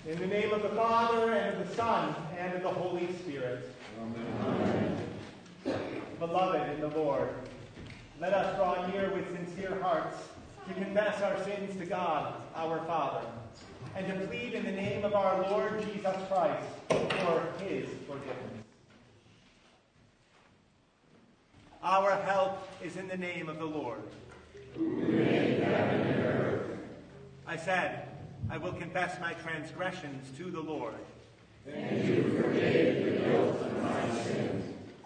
In the name of the Father, and of the Son, and of the Holy Spirit. Amen. Beloved in the Lord, let us draw near with sincere hearts to confess our sins to God, our Father, and to plead in the name of our Lord Jesus Christ for his forgiveness. Our help is in the name of the Lord, who made heaven and earth. I said, I will confess my transgressions to the Lord. And you forgave the guilt of my sins.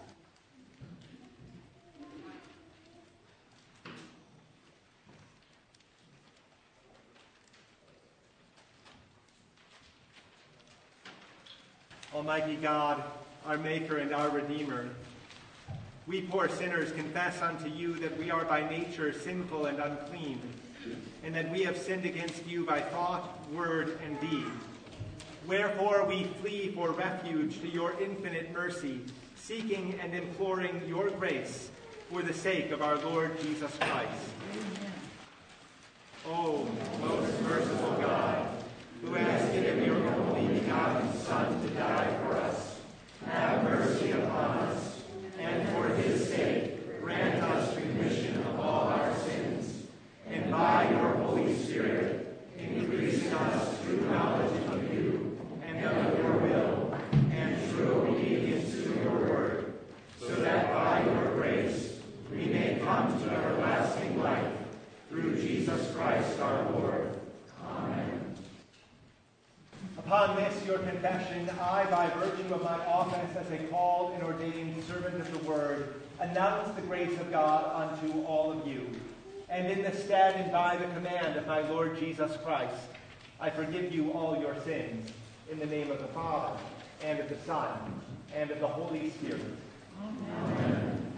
Almighty God, our Maker and our Redeemer, we poor sinners confess unto you that we are by nature sinful and unclean, and that we have sinned against you by thought, word, and deed. Wherefore we flee for refuge to your infinite mercy, seeking and imploring your grace for the sake of our Lord Jesus Christ. O most merciful God, who has given your only begotten Son to die for us, have mercy upon us, and for his sake grant us remission of all our sins, and by your Holy Spirit increase in us true knowledge of you and of your will, and true obedience to your word, so that by your grace we may come to everlasting life, through Jesus Christ our Lord. Amen. Upon this, your confession, I, by virtue of my office as a called and ordained servant of the word, announce the grace of God unto all of you. And in the stead and by the command of my Lord Jesus Christ, I forgive you all your sins, in the name of the Father, and of the Son, and of the Holy Spirit. Amen.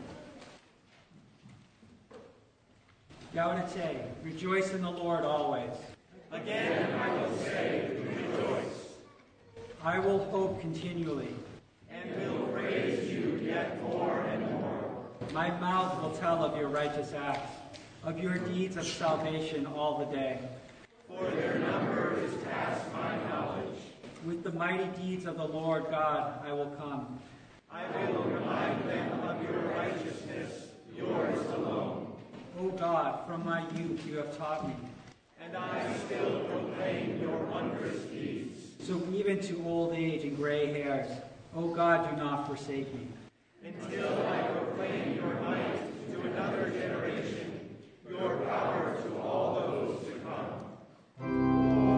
Gaudete, rejoice in the Lord always. Again I will say, rejoice. I will hope continually, and will praise you yet more and more. My mouth will tell of your righteous acts, of your deeds of salvation all the day. For their number is past my knowledge. With the mighty deeds of the Lord God I will come. I will remind them of your righteousness, yours alone. O God, from my youth you have taught me. And I still proclaim your wondrous deeds. So even to old age and gray hairs, O God, do not forsake me. Until I proclaim your might to another generation, your power to all those to come.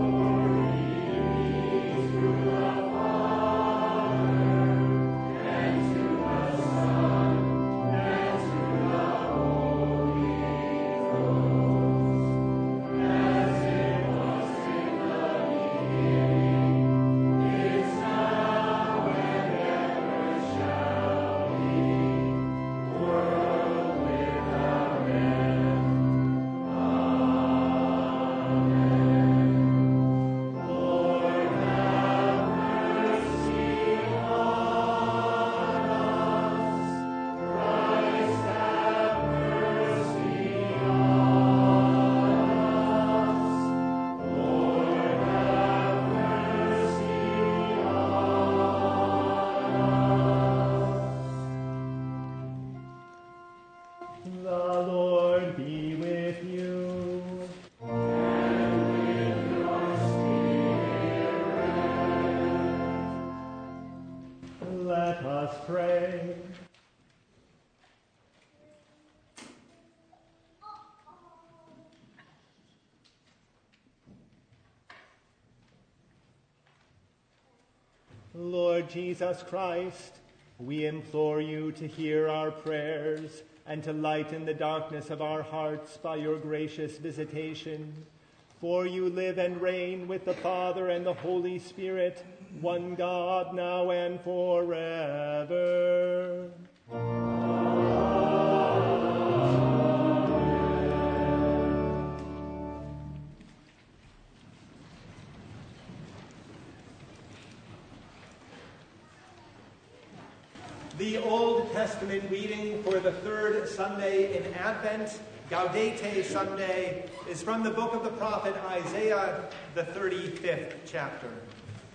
Lord Jesus Christ, we implore you to hear our prayers and to lighten the darkness of our hearts by your gracious visitation. For you live and reign with the Father and the Holy Spirit, one God, now and forever. The Old Testament reading for the third Sunday in Advent, Gaudete Sunday, is from the book of the prophet Isaiah, the 35th chapter.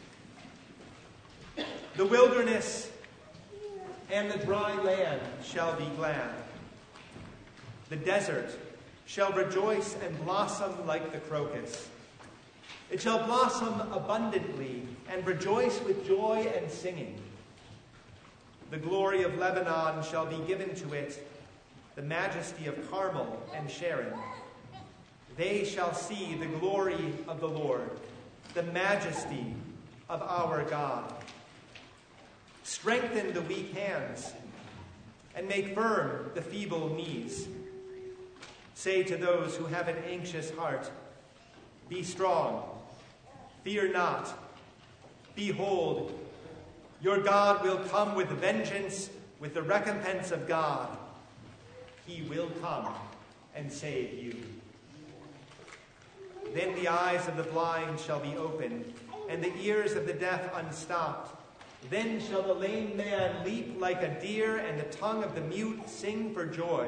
The wilderness and the dry land shall be glad. The desert shall rejoice and blossom like the crocus. It shall blossom abundantly and rejoice with joy and singing. The glory of Lebanon shall be given to it, the majesty of Carmel and Sharon. They shall see the glory of the Lord, the majesty of our God. Strengthen the weak hands and make firm the feeble knees. Say to those who have an anxious heart, be strong, fear not. Behold, your God will come with vengeance, with the recompense of God. He will come and save you. Then the eyes of the blind shall be opened, and the ears of the deaf unstopped. Then shall the lame man leap like a deer, and the tongue of the mute sing for joy.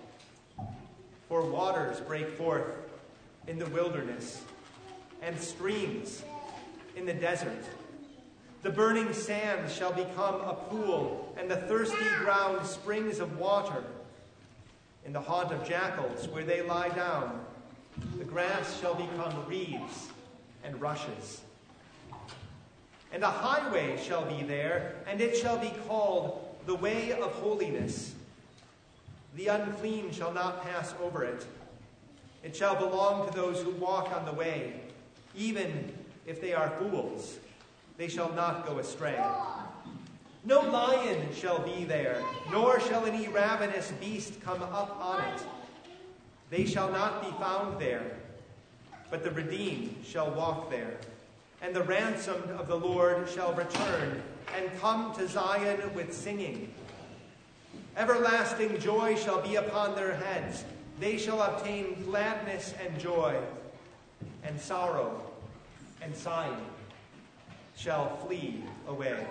For waters break forth in the wilderness, and streams in the desert. The burning sand shall become a pool, and the thirsty ground springs of water. In the haunt of jackals, where they lie down, the grass shall become reeds and rushes. And a highway shall be there, and it shall be called the way of holiness. The unclean shall not pass over it. It shall belong to those who walk on the way. Even if they are fools, they shall not go astray. No lion shall be there, nor shall any ravenous beast come up on it. They shall not be found there, but the redeemed shall walk there. And the ransomed of the Lord shall return and come to Zion with singing. Everlasting joy shall be upon their heads. They shall obtain gladness and joy, and sorrow and sighing shall flee away.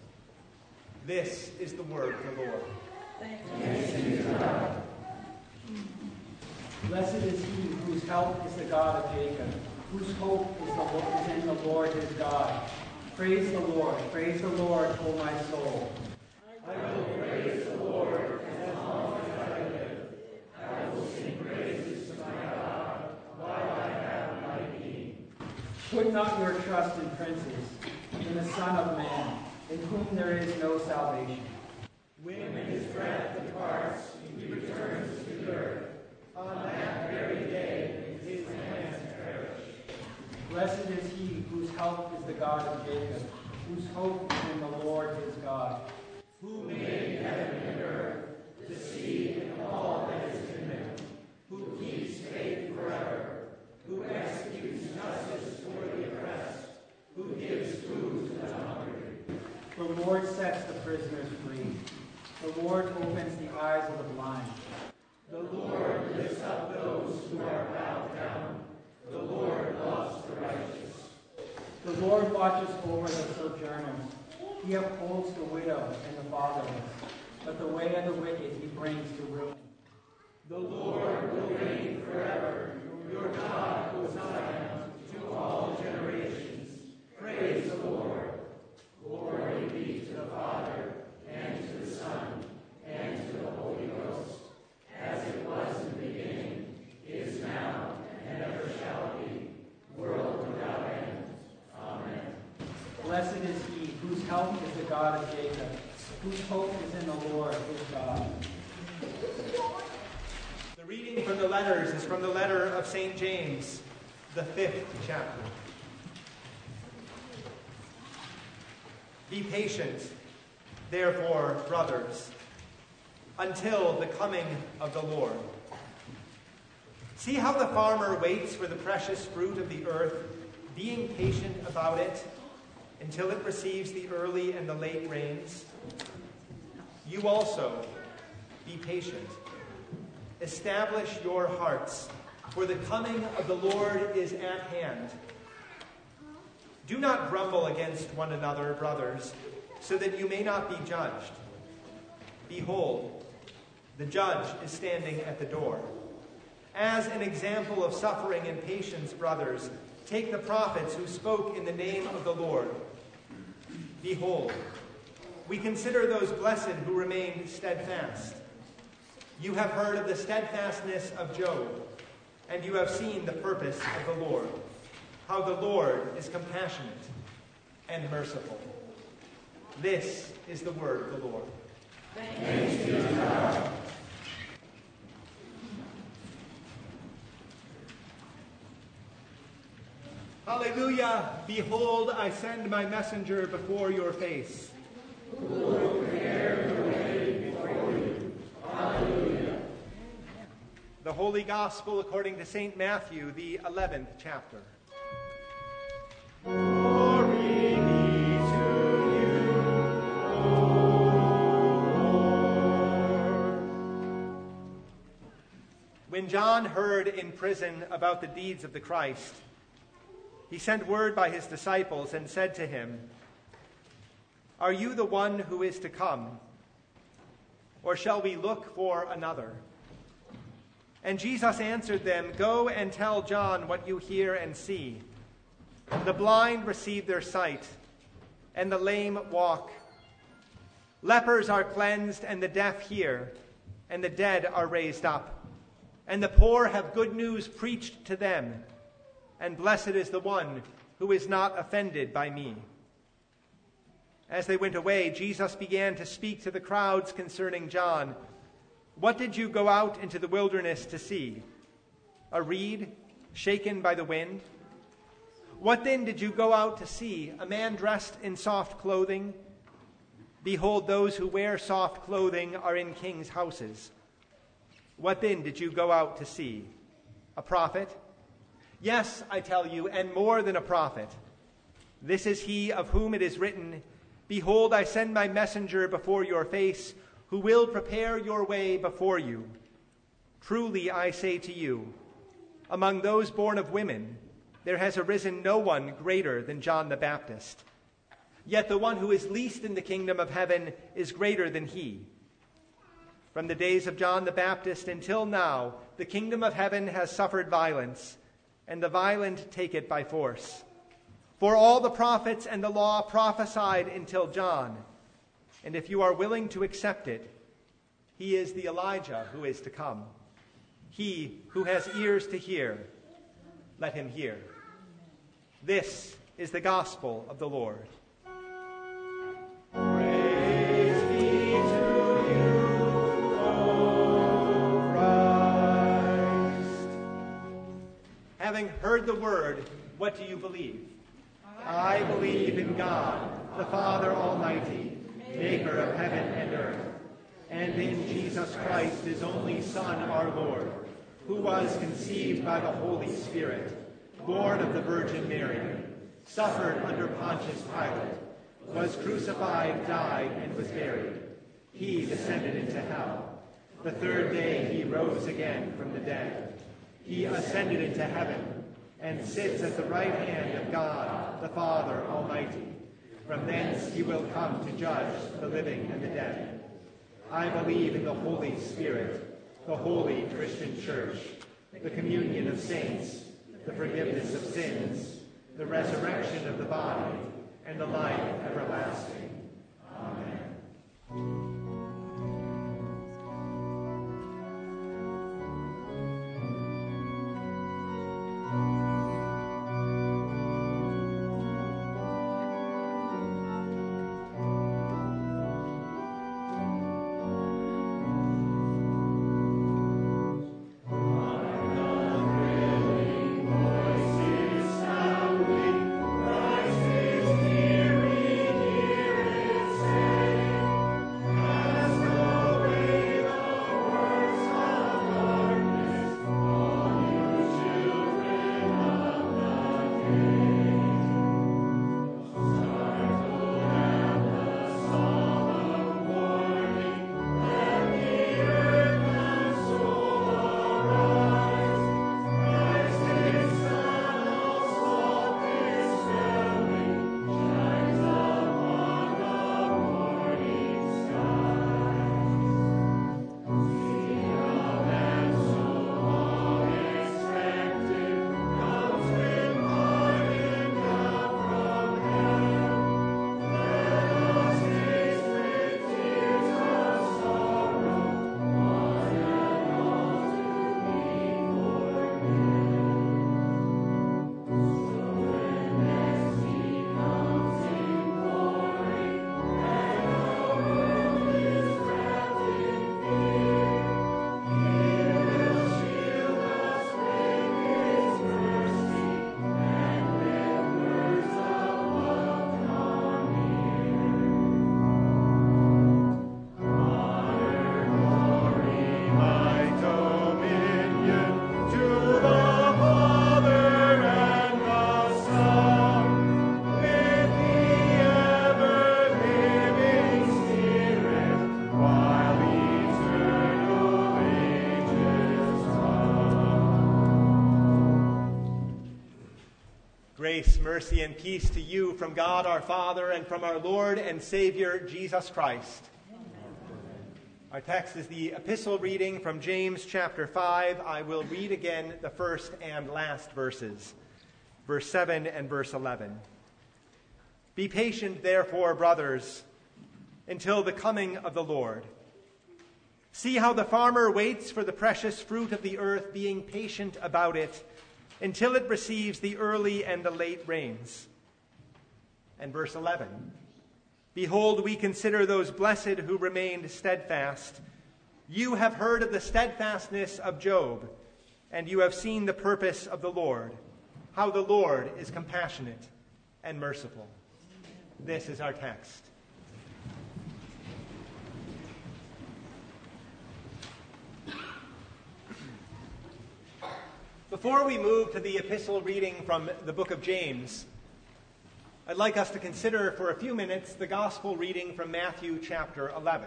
This is the word of the Lord. Thanks be to God. Blessed is he whose help is the God of Jacob, whose hope is in the Lord his God. Praise the Lord, O my soul. I will praise the Lord as long as I live. I will sing praises to my God while I have my being. Put not your trust in princes, in the Son of Man, in whom there is no salvation. When his breath departs, he returns to the earth. On that very day, his plans perish. Blessed is he whose help is the God of Jacob, whose hope is in the Lord his God. Who made heaven and earth, the sea and all that is in them, who keeps faith forever, who executes justice for the oppressed, who gives food to the hungry. The Lord sets the prisoners free. The Lord opens the eyes of the blind. The Lord lifts up those who are bowed down. The Lord loves the righteous. The Lord watches over the sojourners. He upholds the widow and the fatherless, but the way of the wicked he brings to ruin. The Lord will reign forever. Your God, O Zion, to all generations. Praise the Lord. Glory be to the Father, and to the Son, and to the Holy Ghost, as it was in the beginning, is now, and ever shall be, world without end. Amen. Blessed is he whose help is the God of Jacob, whose hope is in the Lord his God. The reading from the letters is from the letter of St. James, the 5th chapter. Be patient, therefore, brothers, until the coming of the Lord. See how the farmer waits for the precious fruit of the earth, being patient about it until it receives the early and the late rains. You also be patient. Establish your hearts, for the coming of the Lord is at hand. Do not grumble against one another, brothers, so that you may not be judged. Behold, the judge is standing at the door. As an example of suffering and patience, brothers, take the prophets who spoke in the name of the Lord. Behold, we consider those blessed who remain steadfast. You have heard of the steadfastness of Job, and you have seen the purpose of the Lord, how the Lord is compassionate and merciful. This is the word of the Lord. Thanks be to God. Hallelujah! Behold, I send my messenger before your face. Who will prepare the way before you. Hallelujah. The Holy Gospel according to St. Matthew, the 11th chapter. Glory be to you, O Lord. When John heard in prison about the deeds of the Christ, he sent word by his disciples and said to him, "Are you the one who is to come, or shall we look for another?" And Jesus answered them, "Go and tell John what you hear and see. The blind receive their sight, and the lame walk. Lepers are cleansed, and the deaf hear, and the dead are raised up. And the poor have good news preached to them. And blessed is the one who is not offended by me." As they went away, Jesus began to speak to the crowds concerning John. "What did you go out into the wilderness to see? A reed shaken by the wind? What then did you go out to see? A man dressed in soft clothing? Behold, those who wear soft clothing are in kings' houses. What then did you go out to see? A prophet? Yes, I tell you, and more than a prophet. This is he of whom it is written, 'Behold, I send my messenger before your face, who will prepare your way before you.' Truly I say to you, among those born of women, there has arisen no one greater than John the Baptist. Yet the one who is least in the kingdom of heaven is greater than he. From the days of John the Baptist until now, the kingdom of heaven has suffered violence, and the violent take it by force. For all the prophets and the law prophesied until John, and if you are willing to accept it, he is the Elijah who is to come. He who has ears to hear, let him hear." This is the gospel of the Lord. Praise be to you, O Christ. Having heard the word, what do you believe? I believe in God, the Father Almighty, maker of heaven and earth, and in Jesus Christ, his only Son, our Lord, who was conceived by the Holy Spirit, born of the Virgin Mary, suffered under Pontius Pilate, was crucified, died, and was buried. He descended into hell. The third day he rose again from the dead. He ascended into heaven and sits at the right hand of God, the Father Almighty. From thence he will come to judge the living and the dead. I believe in the Holy Spirit, the holy Christian Church, the communion of saints, the forgiveness of sins, the resurrection of the body, and the life everlasting. Amen. Grace, mercy, and peace to you from God our Father and from our Lord and Savior, Jesus Christ. Our text is the epistle reading from James chapter 5. I will read again the first and last verses, verse 7 and verse 11. Be patient, therefore, brothers, until the coming of the Lord. See how the farmer waits for the precious fruit of the earth, being patient about it, until it receives the early and the late rains. And verse 11, behold, we consider those blessed who remained steadfast. You have heard of the steadfastness of Job, and you have seen the purpose of the Lord, how the Lord is compassionate and merciful. This is our text. Before we move to the epistle reading from the book of James, I'd like us to consider for a few minutes the gospel reading from Matthew chapter 11.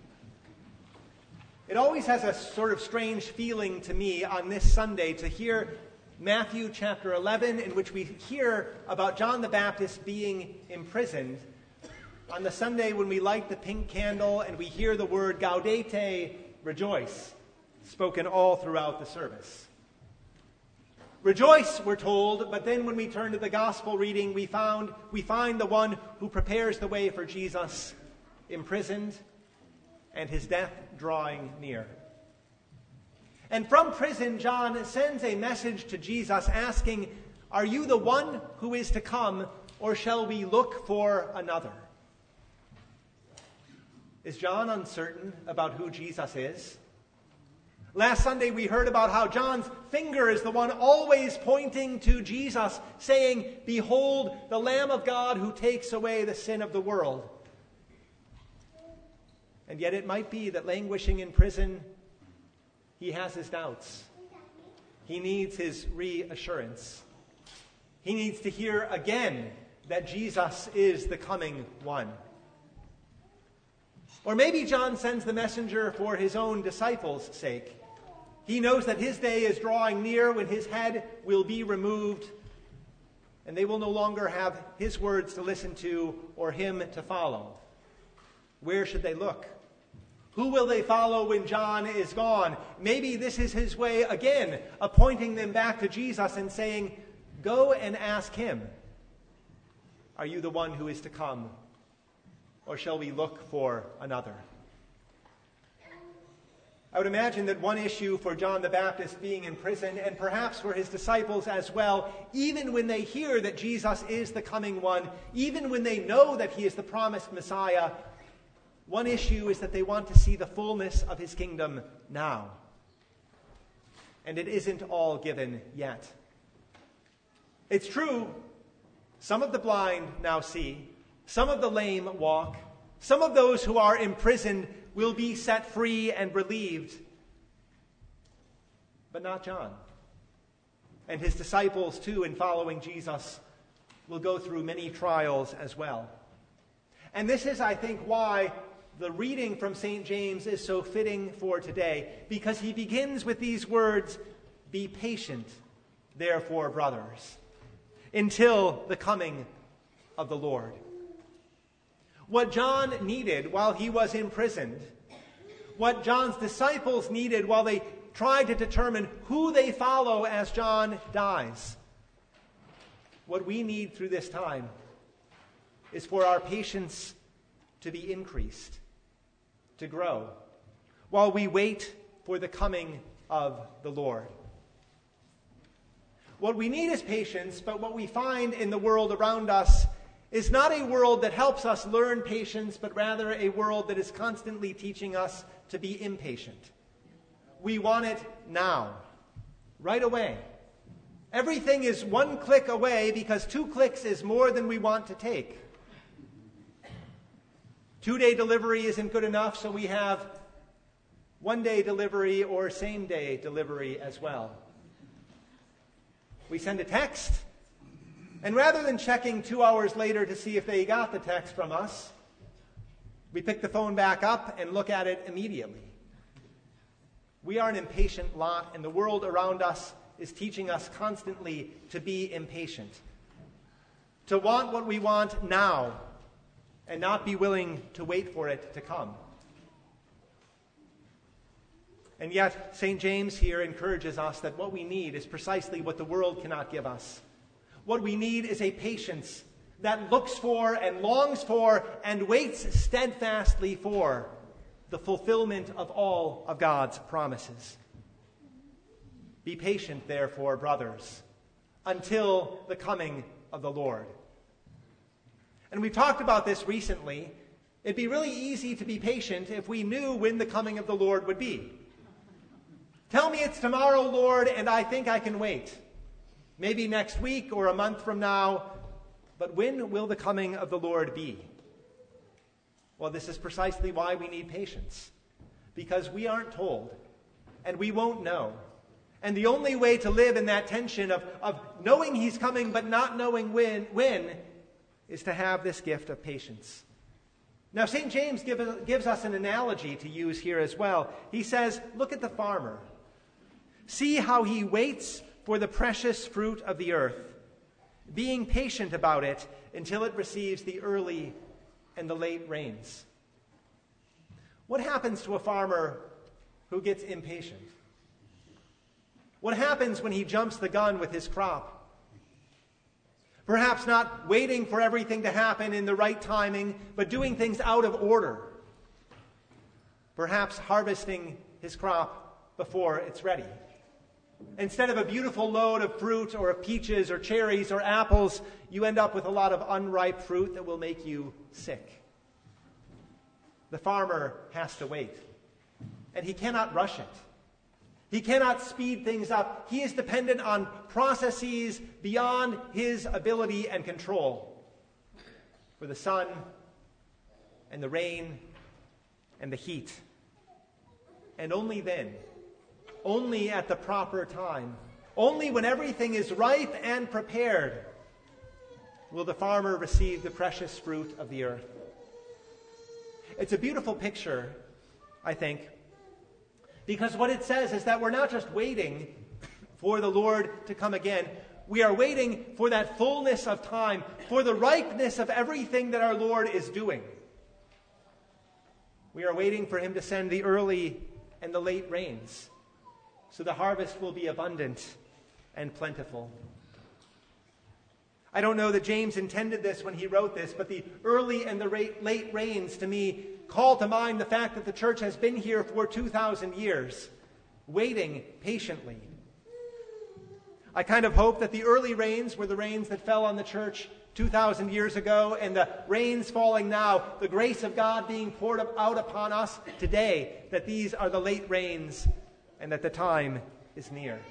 It always has a sort of strange feeling to me on this Sunday to hear Matthew chapter 11, in which we hear about John the Baptist being imprisoned, on the Sunday when we light the pink candle and we hear the word Gaudete, rejoice, spoken all throughout the service. Rejoice, we're told, but then when we turn to the gospel reading, we find the one who prepares the way for Jesus imprisoned and his death drawing near. And from prison, John sends a message to Jesus asking, are you the one who is to come, or shall we look for another? Is John uncertain about who Jesus is? Last Sunday we heard about how John's finger is the one always pointing to Jesus, saying, behold, the Lamb of God who takes away the sin of the world. And yet it might be that languishing in prison, he has his doubts. He needs his reassurance. He needs to hear again that Jesus is the coming one. Or maybe John sends the messenger for his own disciples' sake. He knows that his day is drawing near when his head will be removed, and they will no longer have his words to listen to or him to follow. Where should they look? Who will they follow when John is gone? Maybe this is his way again of pointing them back to Jesus and saying, go and ask him, are you the one who is to come, or shall we look for another? I would imagine that one issue for John the Baptist being in prison, and perhaps for his disciples as well, even when they hear that Jesus is the coming one, even when they know that he is the promised Messiah, one issue is that they want to see the fullness of his kingdom now. And it isn't all given yet. It's true, some of the blind now see, some of the lame walk, some of those who are imprisoned will be set free and relieved. But not John. And his disciples, too, in following Jesus, will go through many trials as well. And this is, I think, why the reading from St. James is so fitting for today, because he begins with these words, be patient, therefore, brothers, until the coming of the Lord. What John needed while he was imprisoned, what John's disciples needed while they tried to determine who they follow as John dies, what we need through this time is for our patience to be increased, to grow, while we wait for the coming of the Lord. What we need is patience, but what we find in the world around us is not a world that helps us learn patience, but rather a world that is constantly teaching us to be impatient. We want it now, right away. Everything is one click away because 2 clicks is more than we want to take. 2-day delivery isn't good enough, so we have 1-day delivery or same-day delivery as well. We send a text, and rather than checking 2 hours later to see if they got the text from us, we pick the phone back up and look at it immediately. We are an impatient lot, and the world around us is teaching us constantly to be impatient. to want what we want now and not be willing to wait for it to come. And yet, St. James here encourages us that what we need is precisely what the world cannot give us. What we need is a patience that looks for and longs for and waits steadfastly for the fulfillment of all of God's promises. Be patient, therefore, brothers, until the coming of the Lord. And we've talked about this recently. It'd be really easy to be patient if we knew when the coming of the Lord would be. Tell me it's tomorrow, Lord, and I think I can wait. Maybe next week or a month from now. But when will the coming of the Lord be? Well, this is precisely why we need patience. Because we aren't told, and we won't know. And the only way to live in that tension of knowing he's coming but not knowing when is to have this gift of patience. Now, St. James gives us an analogy to use here as well. He says, look at the farmer. See how he waits for the precious fruit of the earth, being patient about it until it receives the early and the late rains. What happens to a farmer who gets impatient? What happens when he jumps the gun with his crop? Perhaps not waiting for everything to happen in the right timing, but doing things out of order. Perhaps harvesting his crop before it's ready. Instead of a beautiful load of fruit or of peaches or cherries or apples, you end up with a lot of unripe fruit that will make you sick. The farmer has to wait, and he cannot rush it. He cannot speed things up. He is dependent on processes beyond his ability and control. For the sun and the rain and the heat. And only then, only at the proper time, only when everything is ripe and prepared, will the farmer receive the precious fruit of the earth. It's a beautiful picture, I think, because what it says is that we're not just waiting for the Lord to come again. We are waiting for that fullness of time, for the ripeness of everything that our Lord is doing. We are waiting for him to send the early and the late rains, so the harvest will be abundant and plentiful. I don't know that James intended this when he wrote this, but the early and the late rains to me call to mind the fact that the church has been here for 2,000 years, waiting patiently. I kind of hope that the early rains were the rains that fell on the church 2,000 years ago, and the rains falling now, the grace of God being poured out upon us today, that these are the late rains and that the time is near.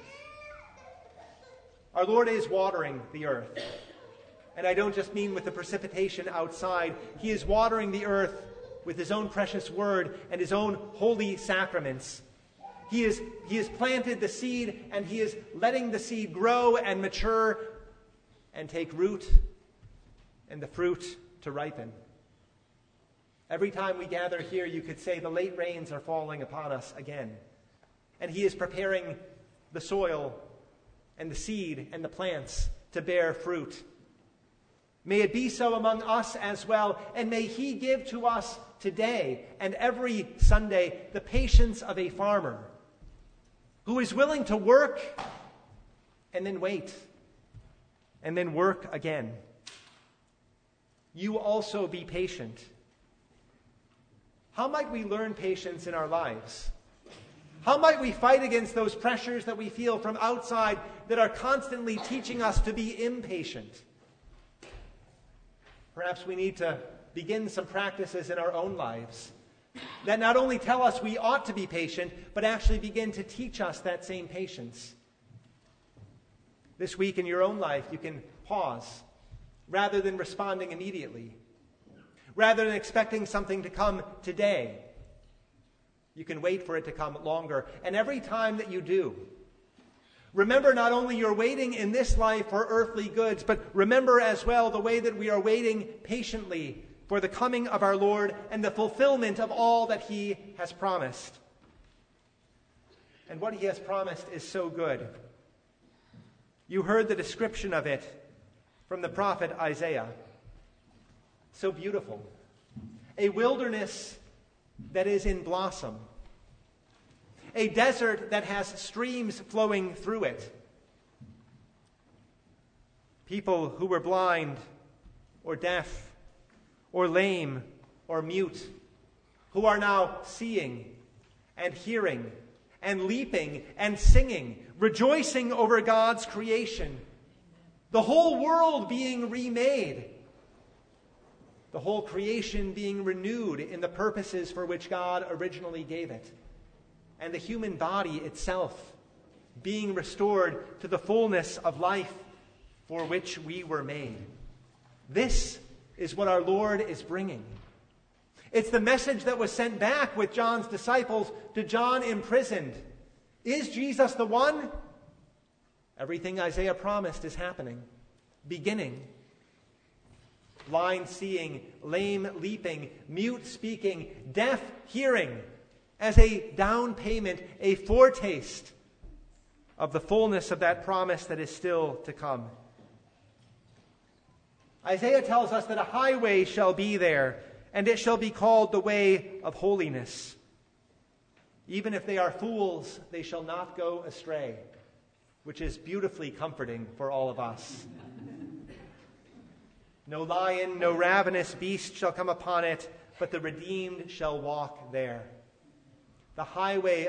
Our Lord is watering the earth. And I don't just mean with the precipitation outside. He is watering the earth with his own precious word and his own holy sacraments. He has planted the seed, and he is letting the seed grow and mature and take root and the fruit to ripen. Every time we gather here, you could say the late rains are falling upon us again. And he is preparing the soil and the seed and the plants to bear fruit. May it be so among us as well, and may he give to us today and every Sunday the patience of a farmer who is willing to work and then wait and then work again. You also be patient. How might we learn patience in our lives? How might we fight against those pressures that we feel from outside that are constantly teaching us to be impatient? Perhaps we need to begin some practices in our own lives that not only tell us we ought to be patient, but actually begin to teach us that same patience. This week in your own life, you can pause rather than responding immediately. Rather than expecting something to come today, you can wait for it to come longer. And every time that you do, remember not only you're waiting in this life for earthly goods, but remember as well the way that we are waiting patiently for the coming of our Lord and the fulfillment of all that he has promised. And what he has promised is so good. You heard the description of it from the prophet Isaiah. So beautiful. A wilderness that is in blossom. A desert that has streams flowing through it. People who were blind or deaf or lame or mute, who are now seeing and hearing and leaping and singing, rejoicing over God's creation. The whole world being remade. The whole creation being renewed in the purposes for which God originally gave it. And the human body itself being restored to the fullness of life for which we were made. This is what our Lord is bringing. It's the message that was sent back with John's disciples to John imprisoned. Is Jesus the one? Everything Isaiah promised is happening, beginning. Blind seeing, lame leaping, mute speaking, deaf hearing, as a down payment, a foretaste of the fullness of that promise that is still to come. Isaiah tells us that a highway shall be there, and it shall be called the way of holiness. Even if they are fools, they shall not go astray, which is beautifully comforting for all of us. No lion, no ravenous beast shall come upon it, but the redeemed shall walk there. The highway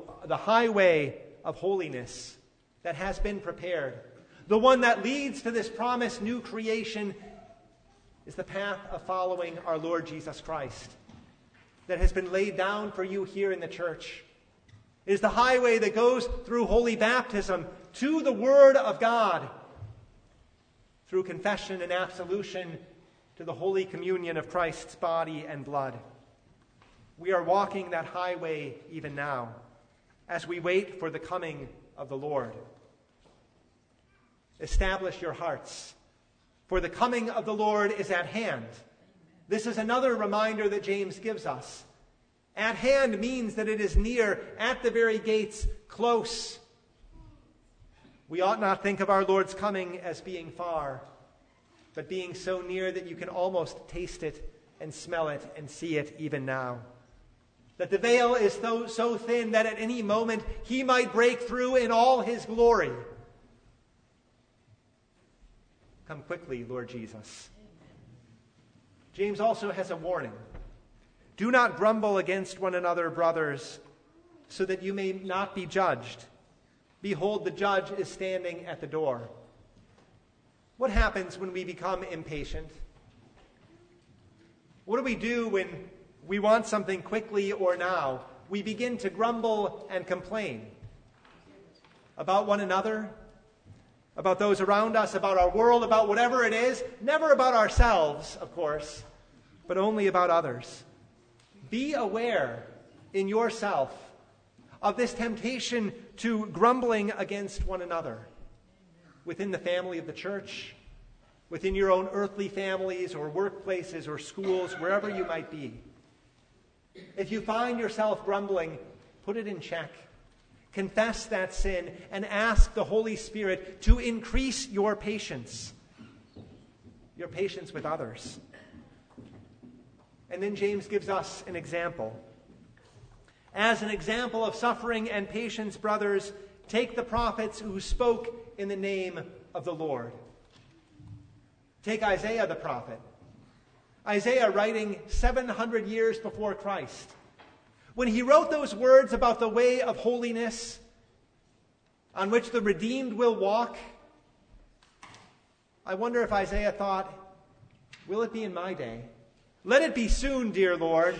of holiness that has been prepared, the one that leads to this promised new creation, is the path of following our Lord Jesus Christ that has been laid down for you here in the church. It is the highway that goes through holy baptism to the Word of God, through confession and absolution to the Holy Communion of Christ's body and blood. We are walking that highway even now as we wait for the coming of the Lord. Establish your hearts, for the coming of the Lord is at hand. This is another reminder that James gives us. At hand means that it is near, at the very gates, close. We ought not think of our Lord's coming as being far, but being so near that you can almost taste it and smell it and see it even now. That the veil is so thin that at any moment he might break through in all his glory. Come quickly, Lord Jesus. James also has a warning. Do not grumble against one another, brothers, so that you may not be judged. Behold, the judge is standing at the door. What happens when we become impatient? What do we do when we want something quickly or now? We begin to grumble and complain about one another, about those around us, about our world, about whatever it is. Never about ourselves, of course, but only about others. Be aware in yourself of this temptation to grumbling against one another within the family of the church, within your own earthly families or workplaces or schools, wherever you might be. If you find yourself grumbling, put it in check. Confess that sin and ask the Holy Spirit to increase your patience with others. And then James gives us an example. As an example of suffering and patience, brothers, take the prophets who spoke in the name of the Lord. Take Isaiah the prophet. Isaiah writing 700 years before Christ. When he wrote those words about the way of holiness on which the redeemed will walk, I wonder if Isaiah thought, will it be in my day? Let it be soon, dear Lord.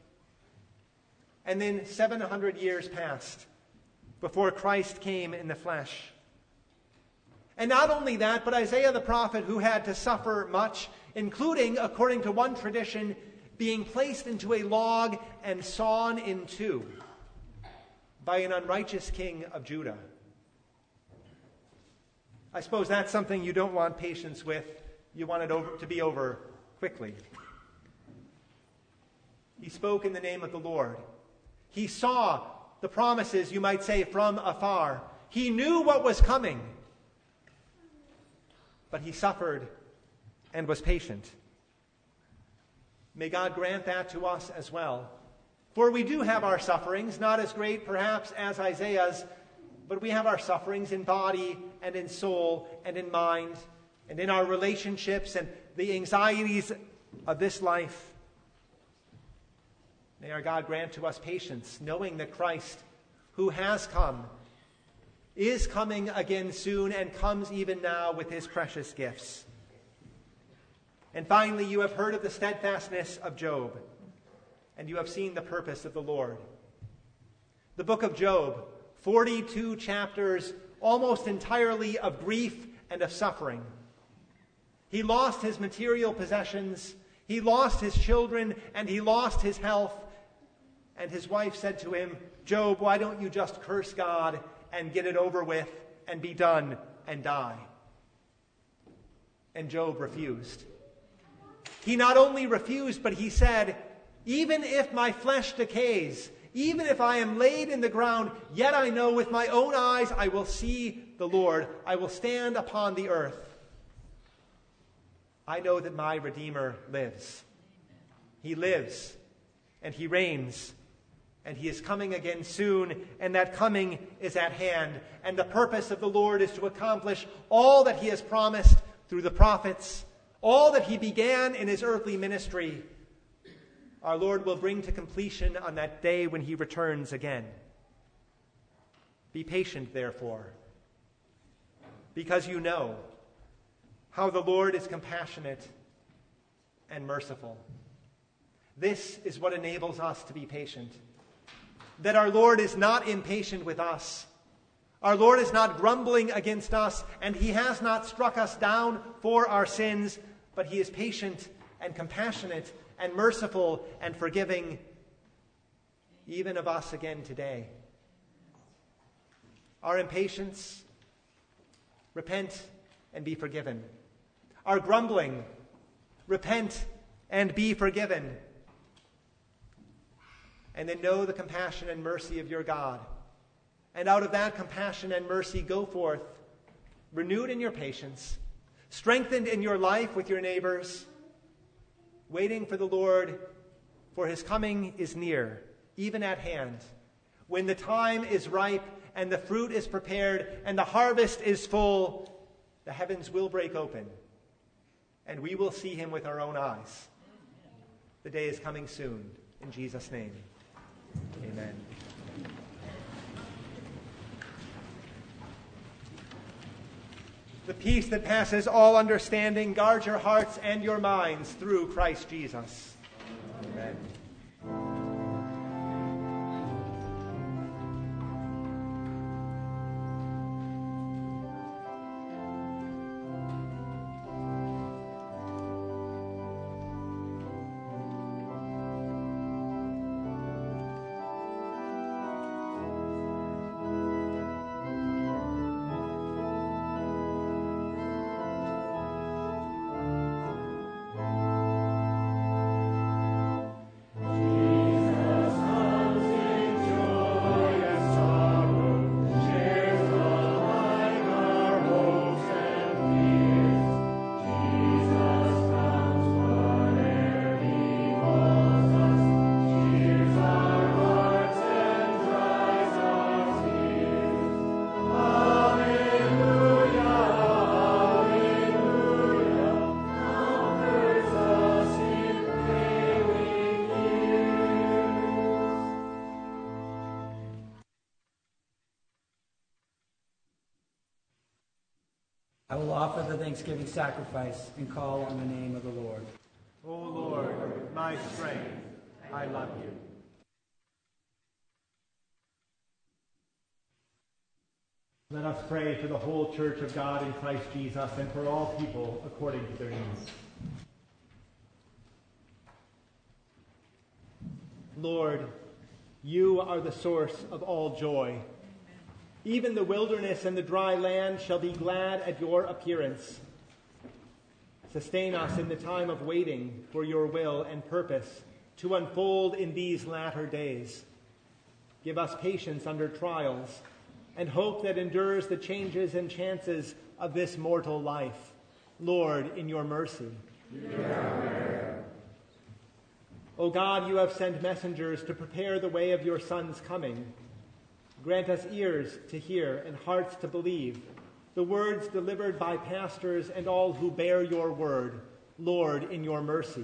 And then 700 years passed before Christ came in the flesh. And not only that, but Isaiah the prophet, who had to suffer much, including, according to one tradition, being placed into a log and sawn in two by an unrighteous king of Judah. I suppose that's something you don't want patience with. You want it to be over quickly. He spoke in the name of the Lord. He saw the promises, you might say, from afar. He knew what was coming. But he suffered and was patient. May God grant that to us as well. For we do have our sufferings, not as great perhaps as Isaiah's, but we have our sufferings in body and in soul and in mind and in our relationships and the anxieties of this life. May our God grant to us patience, knowing that Christ, who has come, is coming again soon and comes even now with his precious gifts. And finally, you have heard of the steadfastness of Job, and you have seen the purpose of the Lord. The book of Job, 42 chapters, almost entirely of grief and of suffering. He lost his material possessions, he lost his children, and he lost his health. And his wife said to him, "Job, why don't you just curse God and get it over with and be done and die?" And Job refused. He not only refused, but he said, "Even if my flesh decays, even if I am laid in the ground, yet I know with my own eyes I will see the Lord. I will stand upon the earth. I know that my Redeemer lives. He lives, and he reigns, and he is coming again soon, and that coming is at hand. And the purpose of the Lord is to accomplish all that he has promised through the prophets, all that he began in his earthly ministry. Our Lord will bring to completion on that day when he returns again. Be patient, therefore, because you know how the Lord is compassionate and merciful. This is what enables us to be patient. That our Lord is not impatient with us. Our Lord is not grumbling against us, and he has not struck us down for our sins, but he is patient and compassionate and merciful and forgiving, even of us again today. Our impatience, repent and be forgiven. Our grumbling, repent and be forgiven. And then know the compassion and mercy of your God. And out of that compassion and mercy, go forth, renewed in your patience, strengthened in your life with your neighbors, waiting for the Lord, for his coming is near, even at hand. When the time is ripe and the fruit is prepared and the harvest is full, the heavens will break open and we will see him with our own eyes. The day is coming soon. In Jesus' name, amen. The peace that passes all understanding, guard your hearts and your minds through Christ Jesus. Amen. I will offer the thanksgiving sacrifice and call on the name of the Lord. O Lord, my strength, I love you. Let us pray for the whole church of God in Christ Jesus and for all people according to their needs. Lord, you are the source of all joy. Even the wilderness and the dry land shall be glad at your appearance. Sustain us in the time of waiting for your will and purpose to unfold in these latter days. Give us patience under trials and hope that endures the changes and chances of this mortal life. Lord, in your mercy. O God, you have sent messengers to prepare the way of your Son's coming. Grant us ears to hear and hearts to believe the words delivered by pastors and all who bear your word. Lord, in your mercy.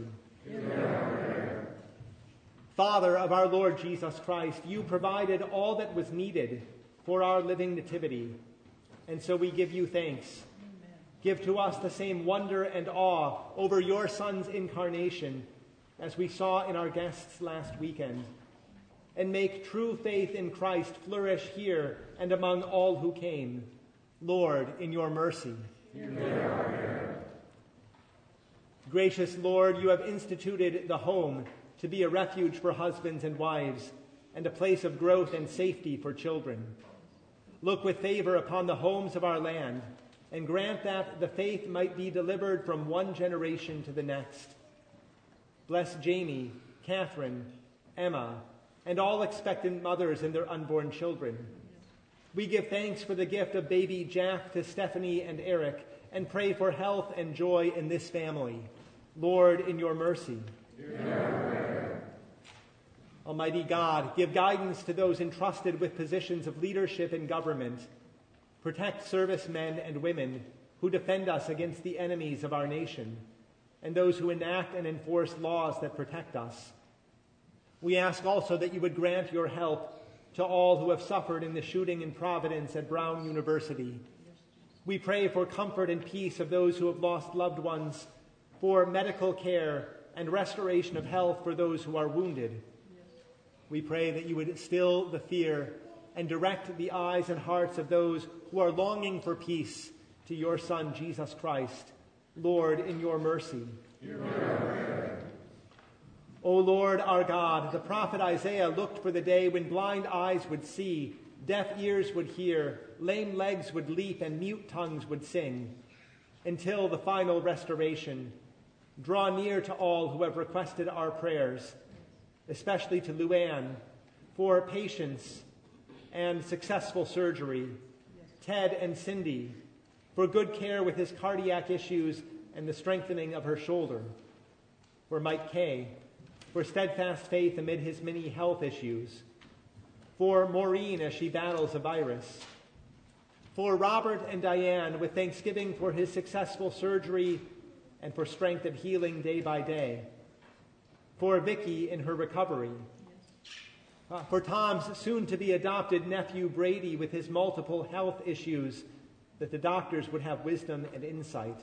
Father of our Lord Jesus Christ, you provided all that was needed for our living nativity, and so we give you thanks. Give to us the same wonder and awe over your Son's incarnation as we saw in our guests last weekend, and make true faith in Christ flourish here and among all who came. Lord, in your mercy. Gracious Lord, you have instituted the home to be a refuge for husbands and wives and a place of growth and safety for children. Look with favor upon the homes of our land and grant that the faith might be delivered from one generation to the next. Bless Jamie, Catherine, Emma, and all expectant mothers and their unborn children. We give thanks for the gift of baby Jack to Stephanie and Eric and pray for health and joy in this family. Lord, in your mercy. Almighty God, give guidance to those entrusted with positions of leadership in government. Protect servicemen and women who defend us against the enemies of our nation, and those who enact and enforce laws that protect us. We ask also that you would grant your help to all who have suffered in the shooting in Providence at Brown University. We pray for comfort and peace of those who have lost loved ones, for medical care and restoration of health for those who are wounded. We pray that you would still the fear and direct the eyes and hearts of those who are longing for peace to your Son, Jesus Christ. Lord, in your mercy. O Lord our God, the prophet Isaiah looked for the day when blind eyes would see, deaf ears would hear, lame legs would leap, and mute tongues would sing, until the final restoration. Draw near to all who have requested our prayers, especially to Luann, for patience and successful surgery, Ted and Cindy, for good care with his cardiac issues and the strengthening of her shoulder, for Mike Kay, for steadfast faith amid his many health issues, for Maureen as she battles a virus, for Robert and Diane with thanksgiving for his successful surgery and for strength of healing day by day, for Vicky in her recovery, for Tom's soon-to-be adopted nephew Brady with his multiple health issues, that the doctors would have wisdom and insight,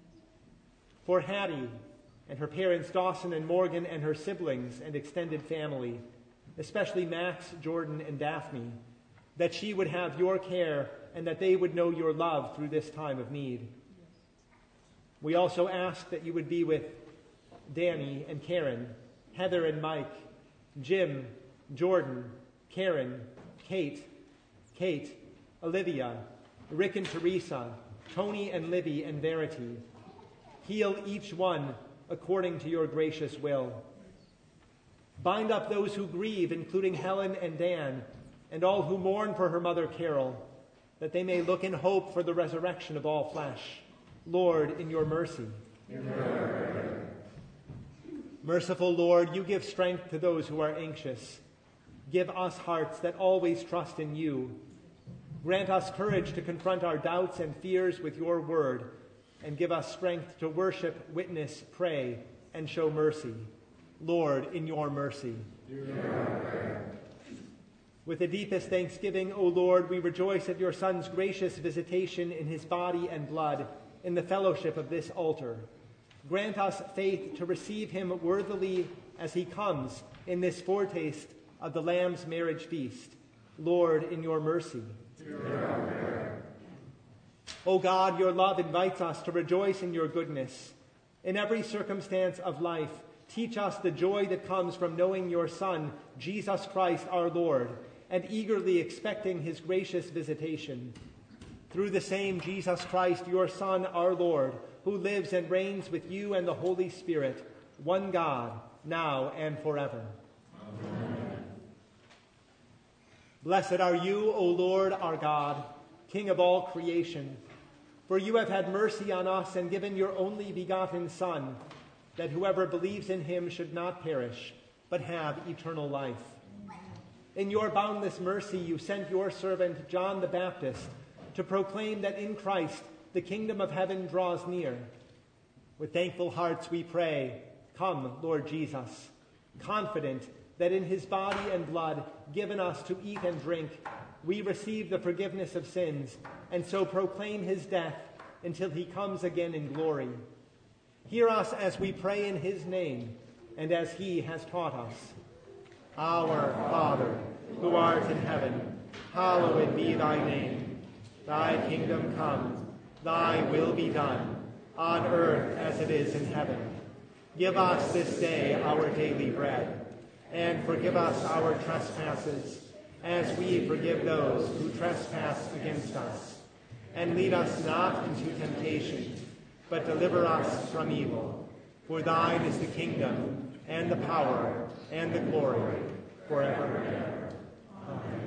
for Hattie and her parents Dawson and Morgan and her siblings and extended family, especially Max, Jordan, and Daphne, that she would have your care and that they would know your love through this time of need. We also ask that you would be with Danny and Karen, Heather and Mike, Jim, Jordan, Karen, Kate, Olivia, Rick and Teresa, Tony and Libby and Verity. Heal each one according to your gracious will. Bind up those who grieve, including Helen and Dan, and all who mourn for her mother Carol, that they may look in hope for the resurrection of all flesh. Lord, in your mercy. Amen. Merciful Lord, you give strength to those who are anxious. Give us hearts that always trust in you. Grant us courage to confront our doubts and fears with your word, and give us strength to worship, witness, pray, and show mercy. Lord, in your mercy. With the deepest thanksgiving, O Lord, we rejoice at your Son's gracious visitation in his body and blood in the fellowship of this altar. Grant us faith to receive him worthily as he comes in this foretaste of the Lamb's marriage feast. Lord, in your mercy. O God, your love invites us to rejoice in your goodness. In every circumstance of life, teach us the joy that comes from knowing your Son, Jesus Christ our Lord, and eagerly expecting his gracious visitation. Through the same Jesus Christ, your Son, our Lord, who lives and reigns with you and the Holy Spirit, one God, now and forever. Amen. Blessed are you, O Lord our God, King of all creation. For you have had mercy on us and given your only begotten Son, that whoever believes in him should not perish, but have eternal life. In your boundless mercy, you sent your servant John the Baptist to proclaim that in Christ the kingdom of heaven draws near. With thankful hearts we pray, come, Lord Jesus, confident that in his body and blood given us to eat and drink, we receive the forgiveness of sins, and so proclaim his death until he comes again in glory. Hear us as we pray in his name, and as he has taught us. Our Father, who art in heaven, hallowed be thy name. Thy kingdom come, thy will be done, on earth as it is in heaven. Give us this day our daily bread, and forgive us our trespasses, as we forgive those who trespass against us. And lead us not into temptation, but deliver us from evil. For thine is the kingdom, and the power, and the glory, forever and ever. Amen.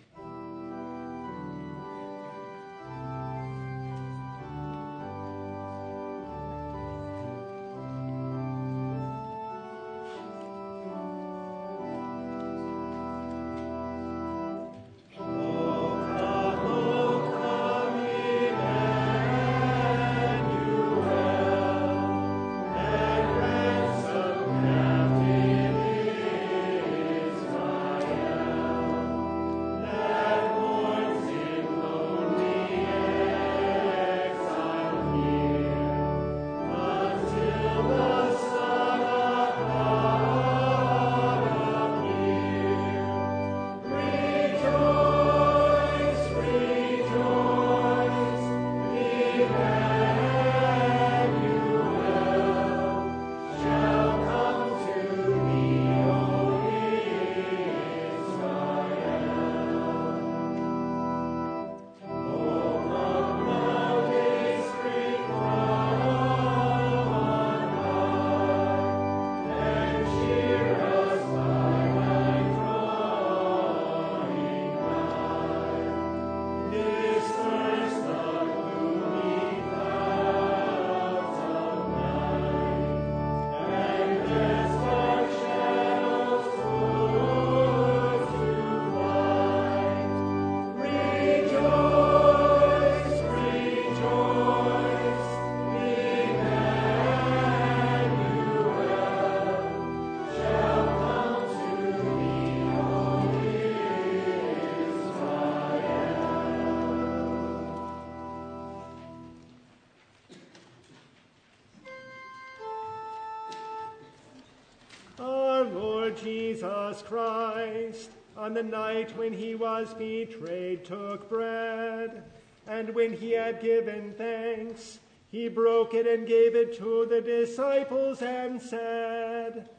Jesus Christ, on the night when he was betrayed, took bread, and when he had given thanks, he broke it and gave it to the disciples and said,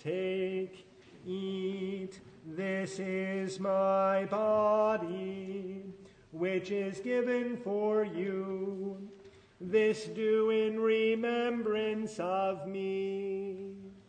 "Take, eat, this is my body, which is given for you. This do in remembrance of me."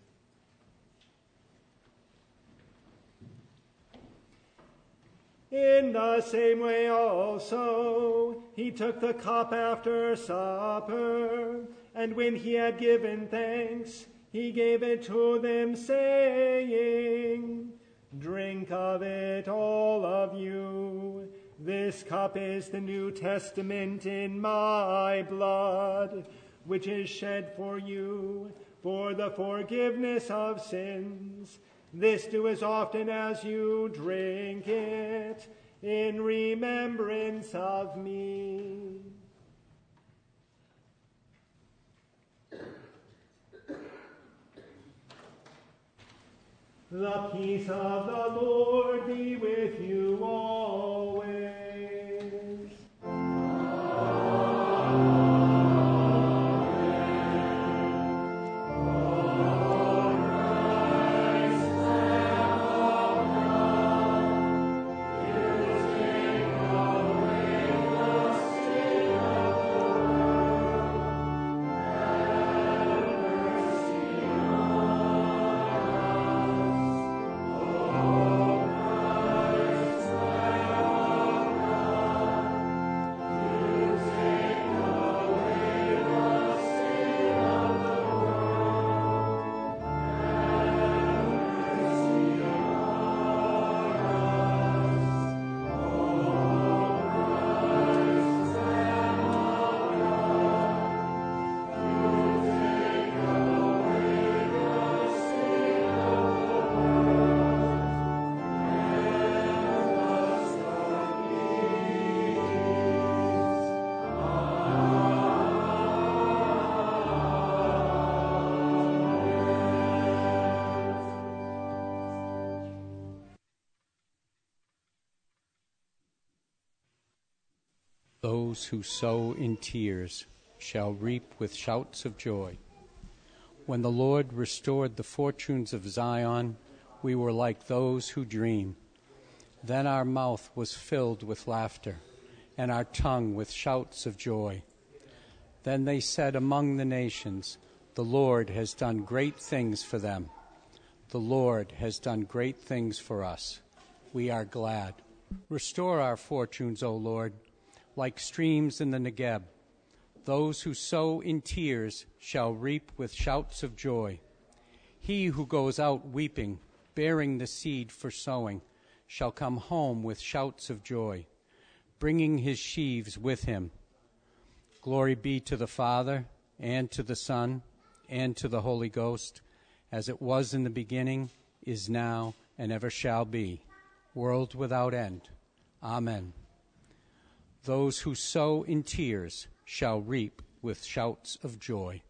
In the same way also he took the cup after supper, and when he had given thanks, he gave it to them, saying, "Drink of it, all of you. This cup is the New Testament in my blood, which is shed for you for the forgiveness of sins. This do as often as you drink it in remembrance of me." The peace of the Lord be with you always. Those who sow in tears shall reap with shouts of joy. When the Lord restored the fortunes of Zion, we were like those who dream. Then our mouth was filled with laughter, and our tongue with shouts of joy. Then they said among the nations, the Lord has done great things for them. The Lord has done great things for us. We are glad. Restore our fortunes, O Lord, like streams in the Negeb. Those who sow in tears shall reap with shouts of joy. He who goes out weeping, bearing the seed for sowing, shall come home with shouts of joy, bringing his sheaves with him. Glory be to the Father, and to the Son, and to the Holy Ghost, as it was in the beginning, is now, and ever shall be, world without end. Amen. Those who sow in tears shall reap with shouts of joy.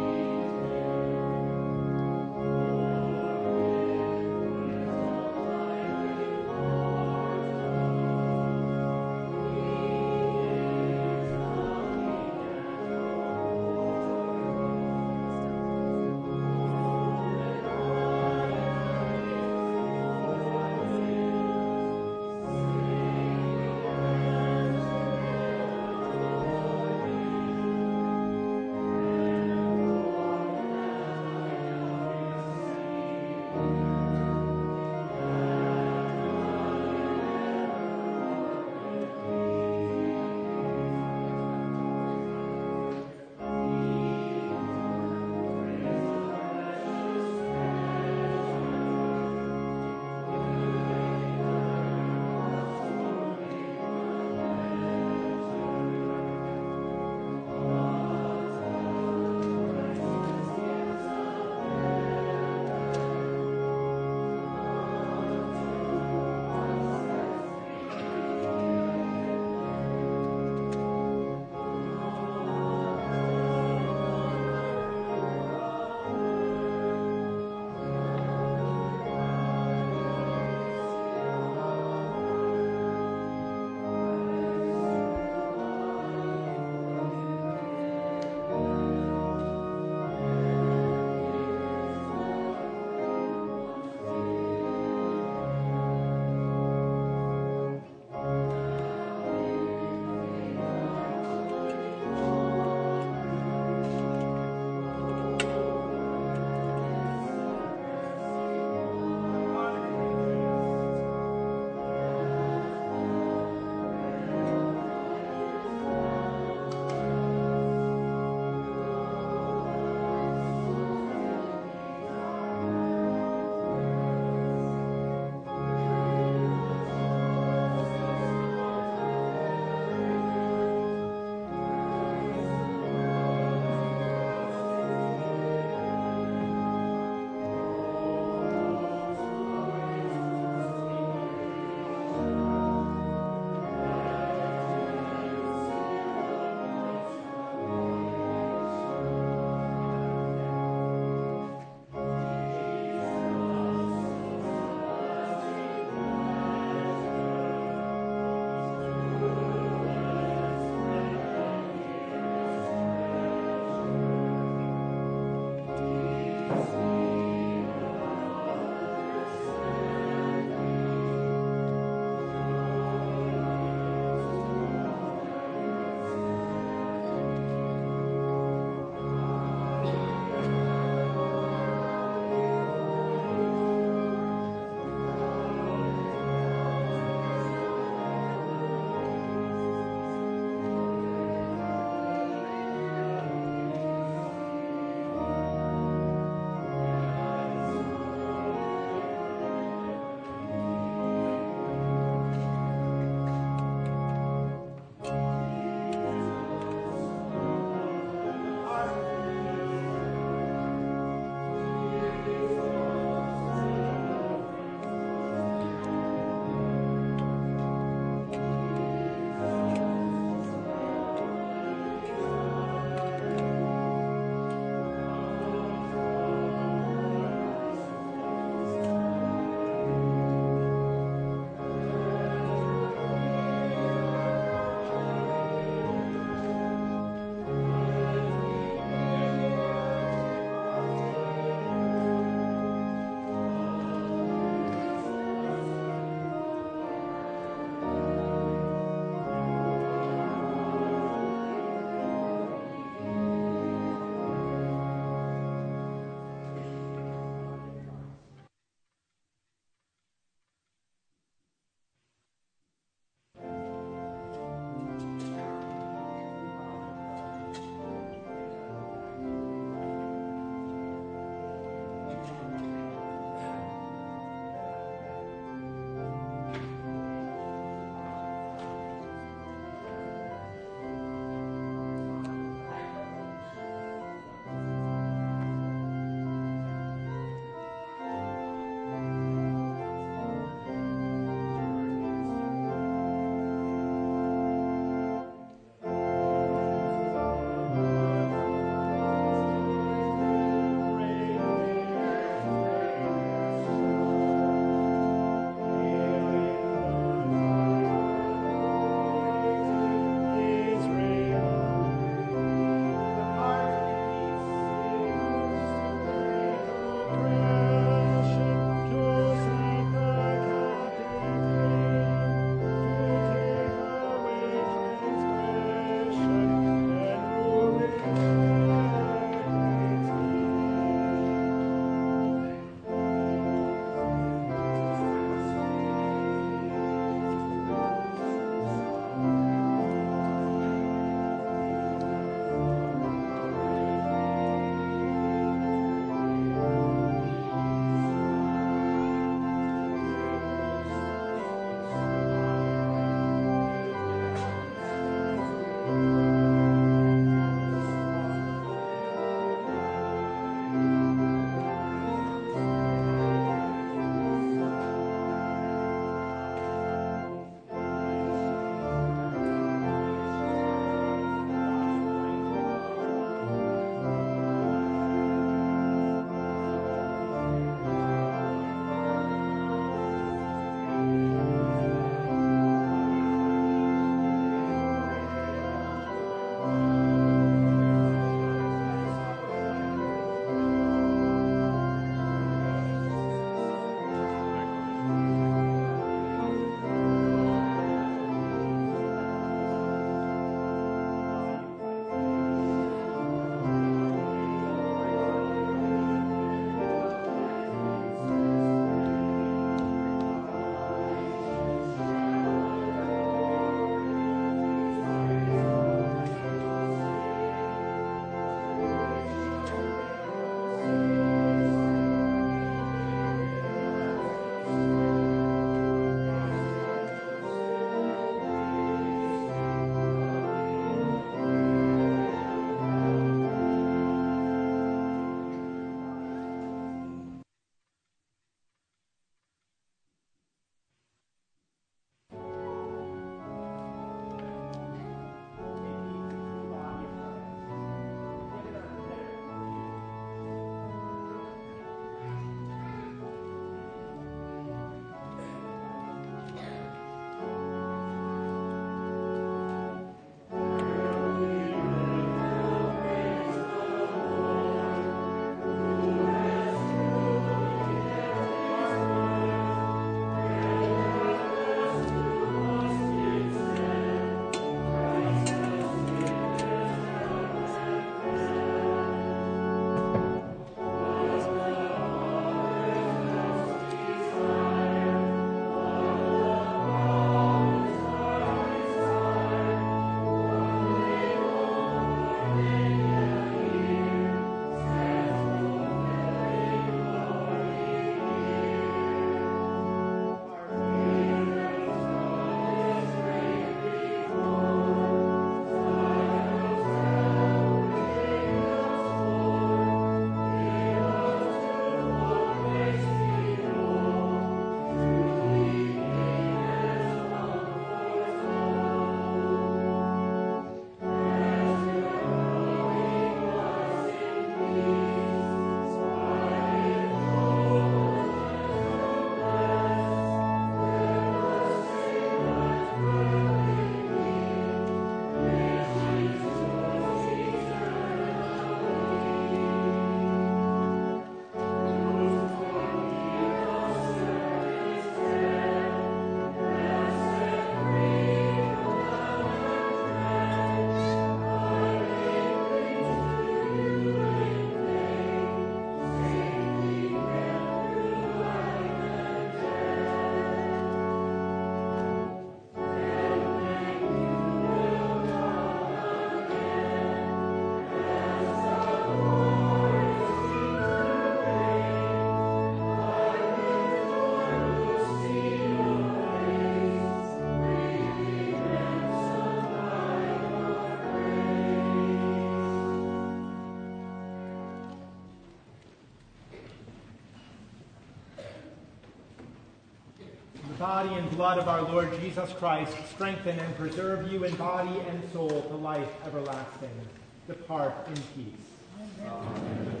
body and blood of our Lord Jesus Christ strengthen and preserve you in body and soul to life everlasting. Depart in peace. Amen.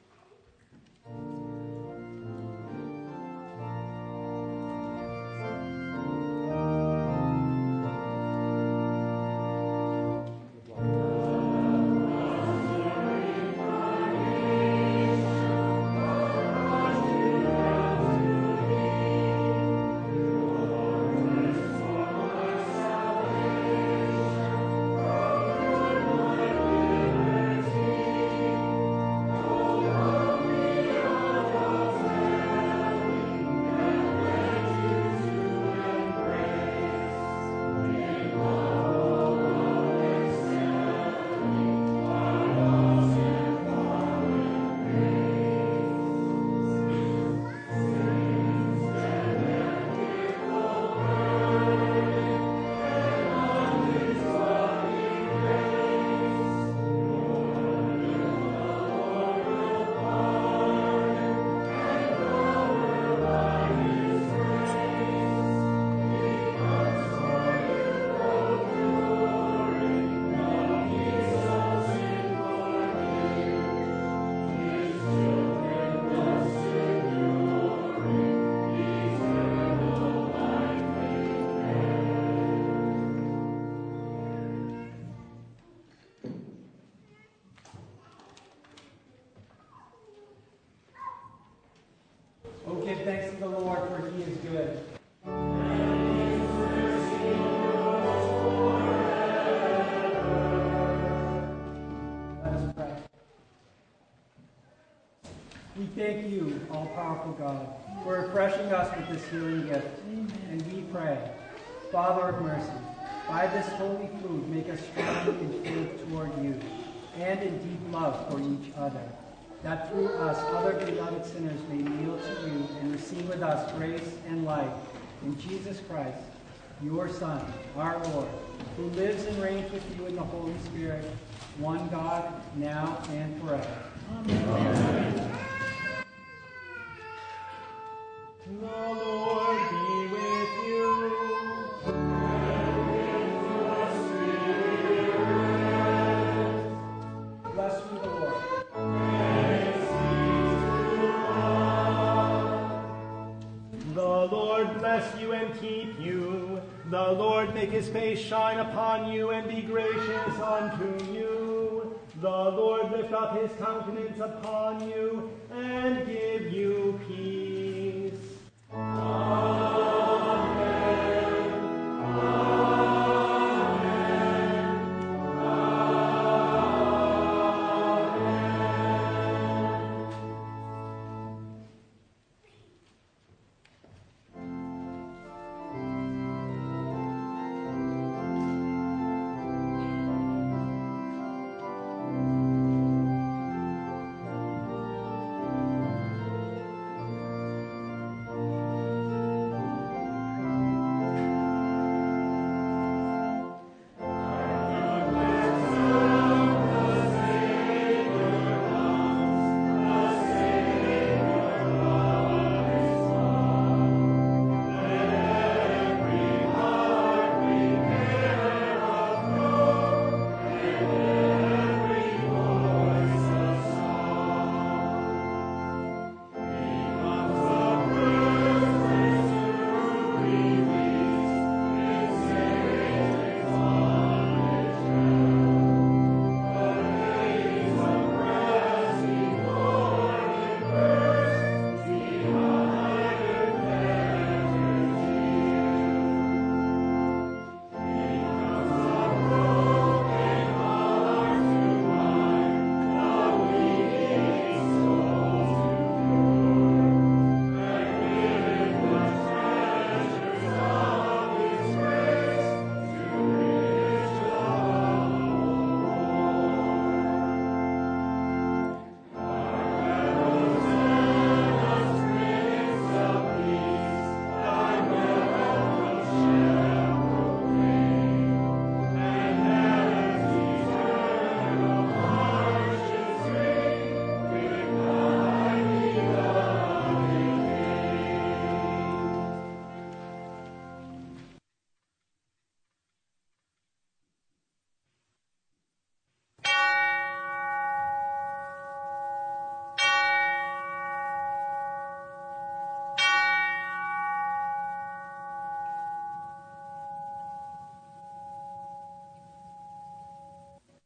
Thanks to the Lord, for he is good. Let us pray. We thank you, all-powerful God, for refreshing us with this healing gift. And we pray, Father of mercy, by this holy food, make us strong in faith toward you and in deep love for each other, that through us other beloved sinners may kneel to you and receive with us grace and life in Jesus Christ, your Son, our Lord, who lives and reigns with you in the Holy Spirit, one God, now and forever. Amen. The Lord be with you. Bless you, the Lord. The Lord bless you and keep you. The Lord make his face shine upon you and be gracious unto you. The Lord lift up his countenance upon you